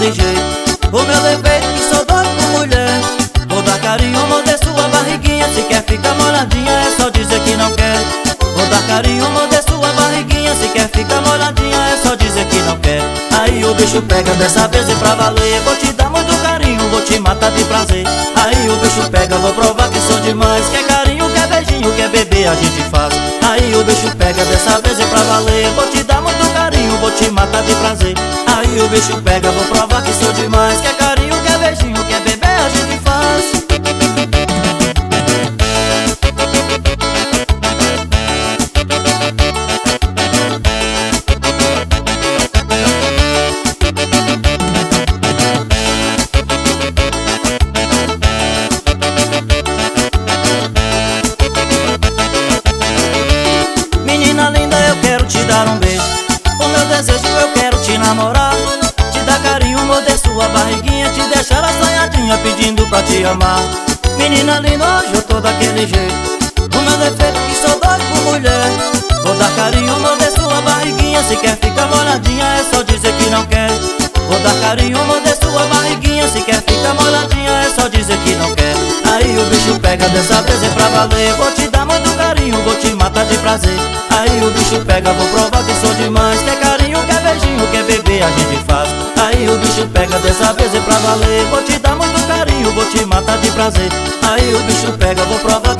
daquele jeito. O meu defeito que sou doido por mulher. Vou dar carinho, morder sua barriguinha. Se quer ficar molhadinha é só dizer que não quer. Vou dar carinho, morder sua barriguinha. Se quer ficar molhadinha é só dizer que não quer. Aí o bicho pega, dessa vez é pra valer. Vou te dar muito carinho, vou te matar de prazer. Aí o bicho pega, vou provar que sou demais. Quer carinho, quer beijinho, quer beber, a gente faz. Aí o bicho pega, dessa vez é pra valer. Vou te dar muito carinho, vou te matar de prazer. Aí o bicho pega, vou provar que sou demais. Quer carinho, quer beijinho, quer beber, a gente faz. Menina linda, eu quero te dar um beijo. O meu desejo, eu quero te namorar. Te dar carinho, morder sua barriguinha. Te deixar assanhadinha pedindo pra te amar. Menina linda, hoje eu tô daquele jeito. O meu defeito que sou doido por mulher. Vou dar carinho, morder sua barriguinha. Se quer ficar molhadinha é só dizer que não quer. Vou dar carinho, morder sua barriguinha. Se quer ficar molhadinha é só dizer que não quer. Aí o bicho pega, dessa vez é pra valer. Vou te dar muito carinho, vou te matar de prazer. Aí o bicho pega, vou provar que sou demais. Quer carinho, quer beijinho, quer beber, a gente faz. Aí o bicho pega, dessa vez é pra valer. Vou te dar muito carinho, vou te matar de prazer. Aí o bicho pega, vou provar